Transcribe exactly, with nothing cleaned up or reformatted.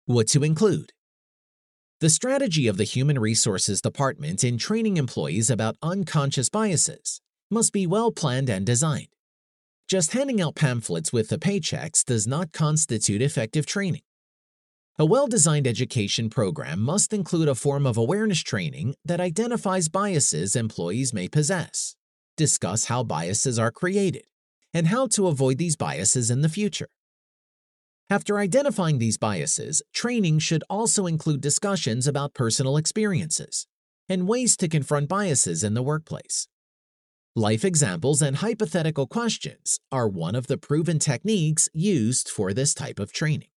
What to include. The strategy of the Human Resources Department in training employees about unconscious biases must be well planned and designed. Just handing out pamphlets with the paychecks does not constitute effective training. A well-designed education program must include a form of awareness training that identifies biases employees may possess, discuss how biases are created, and how to avoid these biases in the future. After identifying these biases, training should also include discussions about personal experiences and ways to confront biases in the workplace. Life examples and hypothetical questions are one of the proven techniques used for this type of training.